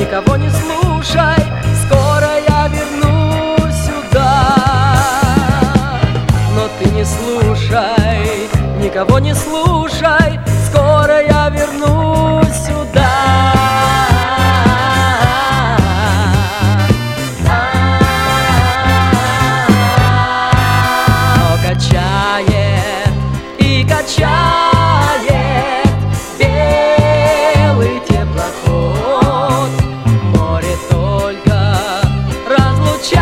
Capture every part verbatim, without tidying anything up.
никого не слушай, скоро я вернусь сюда. Но ты не слушай, никого не слушай, скоро я вернусь сюда. Но качает и качает белый теплоход, море только разлучает,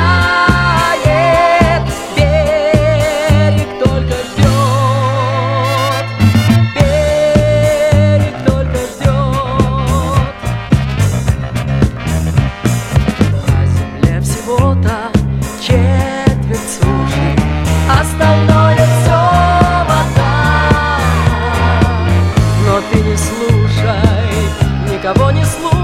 берег только ждет, берег только ждет. На земле всего-то четверть суши, остальное все вода. Но ты не слушай, никого не слушай,